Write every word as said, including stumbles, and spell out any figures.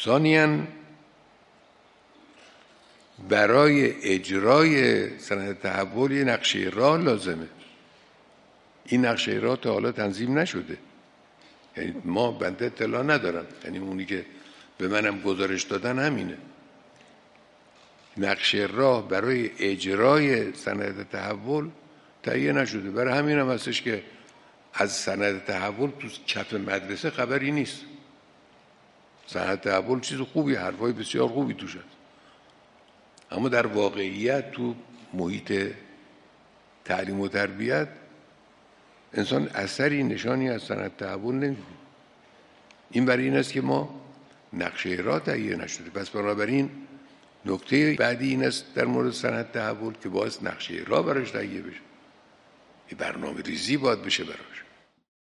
ثانیاً برای اجرای سند تحول یه نقشه راه لازمه. این نقشه راه تا حالا تنظیم نشده، یعنی ما بنده اطلاع ندارم، یعنی اونی که به منم گزارش دادن همینه. نقشه راه برای اجرای سند تحول تهیه نشده. برای همین هم هستش که از سند تحول تو کف مدرسه خبری نیست. سند تحول چیز خوبی، حرفای بسیار خوبی توش هست، اما در واقعیت تو محیط تعلیم و تربیت انسان اثری نشانی از سند تحول نمی‌بینه. این برای این است که ما نقشه راه تهیه نشده. پس بنابراین نکته بعدی این است در مورد سند تحول که باعث نقشه راه براش تهیه بشه، یه برنامه ریزی باید بشه براش.